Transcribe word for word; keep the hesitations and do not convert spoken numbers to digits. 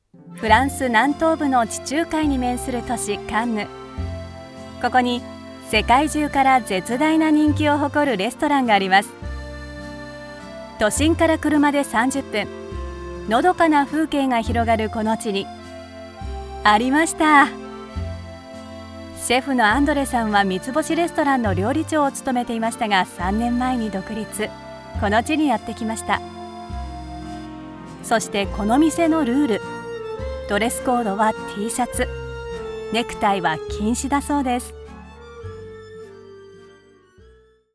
フランス南東部の地中海に面する都市カンヌ。ここに世界中から絶大な人気を誇るレストランがあります。都心から車でさんじゅっぷん、のどかな風景が広がるこの地にありました。シェフのアンドレさんは三つ星レストランの料理長を務めていましたが、さんねんまえに独立。この地にやってきました。そしてこの店のルール、ドレスコードは T シャツ、ネクタイは禁止だそうです。